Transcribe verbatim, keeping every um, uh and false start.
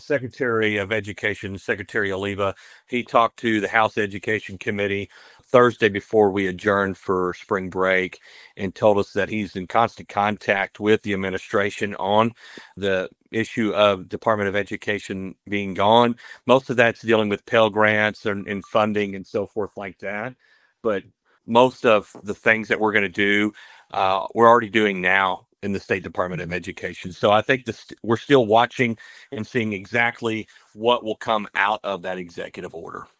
Secretary of Education, Secretary Oliva, he talked to the House Education Committee Thursday before we adjourned for spring break and told us that he's in constant contact with the administration on the issue of Department of Education being gone. Most of that's dealing with Pell Grants and, and funding and so forth like that. But most of the things that we're going to do, uh, we're already doing now in the State Department of Education. So I think this, we're still watching and seeing exactly what will come out of that executive order.